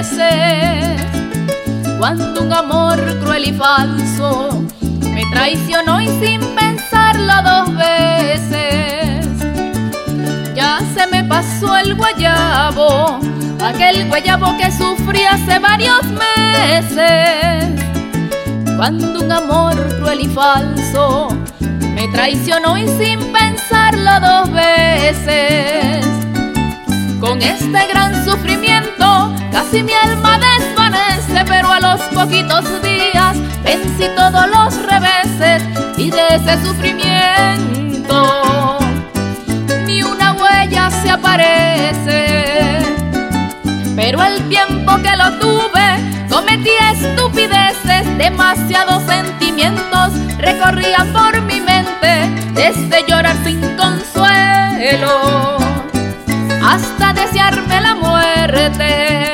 veces, cuando un amor cruel y falso me traicionó y sin pensarlo dos veces. Ya se me pasó el guayabo, aquel guayabo que sufrí hace varios meses, cuando un amor cruel y falso me traicionó y sin pensarlo dos veces. Con este gran sufrimiento casi mi alma desvanece, pero a los poquitos días vencí todos los reveses y de ese sufrimiento ni una huella se aparece. Pero al tiempo que lo tuve cometí estupideces, demasiados sentimientos recorrían por mi mente, desde llorar sin consuelo hasta desearme la muerte.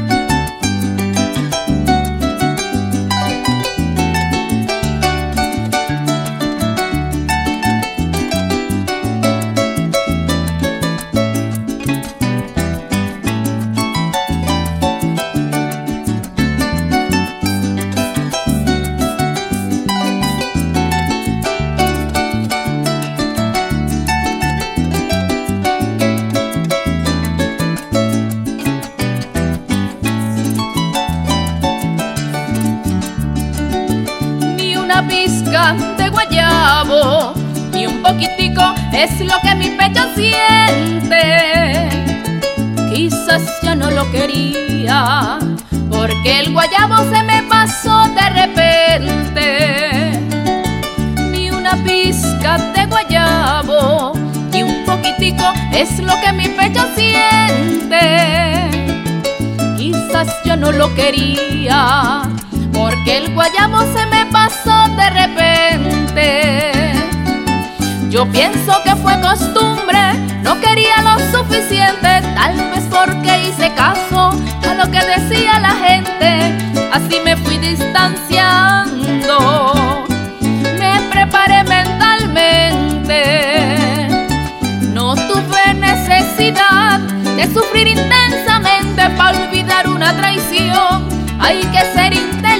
Una pizca de guayabo y un poquitico es lo que mi pecho siente. Quizás ya no lo quería, porque el guayabo se me pasó de repente. Ni una pizca de guayabo y un poquitico es lo que mi pecho siente. Quizás yo no lo quería, porque el guayabo se me pasó de repente. Yo pienso que fue costumbre, no quería lo suficiente, tal vez porque hice caso a lo que decía la gente. Así me fui distanciando, me preparé mentalmente. No tuve necesidad de sufrir intensamente para olvidar una traición. Hay que ser inteligente